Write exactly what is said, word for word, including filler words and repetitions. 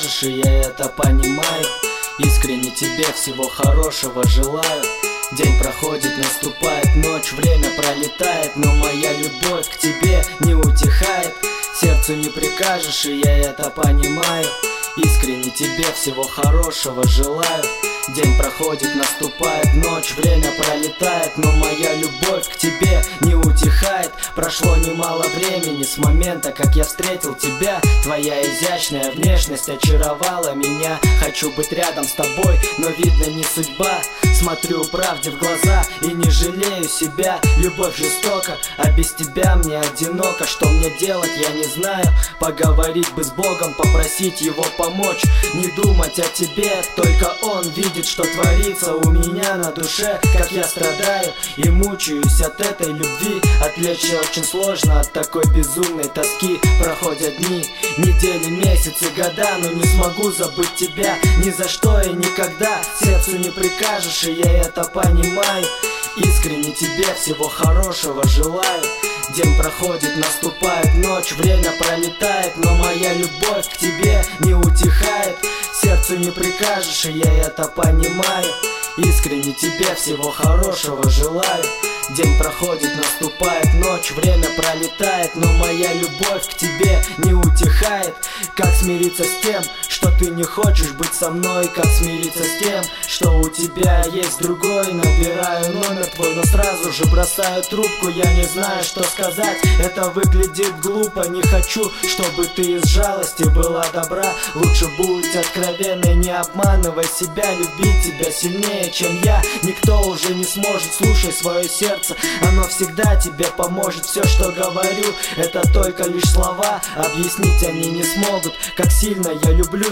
прикажешь, и я это понимаю. Искренне тебе всего хорошего желаю. День проходит, наступает ночь, время пролетает, но моя любовь к тебе не утихает. Сердцу не прикажешь, и я это понимаю. Искренне тебе всего хорошего желаю. День проходит, наступает ночь, время пролетает, но моя любовь к тебе не утихает. Прошло немало времени с момента, как я встретил тебя. Твоя изящная внешность очаровала меня. Хочу быть рядом с тобой, но видно не судьба. Смотрю правде в глаза и не жалею себя. Любовь жестока, а без тебя мне одиноко. Что мне делать, я не знаю. Поговорить бы с Богом, попросить Его помочь. Не думать о тебе, только Он видит, что творится у меня на душе. Как я страдаю и мучаюсь от этой любви. Отвлечься очень сложно от такой безумной тоски. Проходят дни, недели, месяцы, года, но не смогу забыть тебя ни за что и никогда. Сердцу не прикажешь, и я это понимаю. Искренне тебе всего хорошего желаю. День проходит, наступает ночь, время пролетает, но моя любовь к тебе не утихает. Сердцу не прикажешь, и я это понимаю. Искренне тебе всего хорошего желаю. День проходит, наступает ночь, время пролетает, но моя любовь к тебе не утихает. Как смириться с тем, что ты не хочешь быть со мной? Как смириться с тем, что у тебя есть другой? Набираю номер твой, но сразу же бросаю трубку. Я не знаю, что сказать, это выглядит глупо. Не хочу, чтобы ты из жалости была добра. Лучше будь откровенной, не обманывай себя. Любить тебя сильнее, чем я, никто уже не сможет. Слушай свое сердце, оно всегда тебе поможет. Все, что говорю, это только лишь слова. Объяснить они не смогут, как сильно я люблю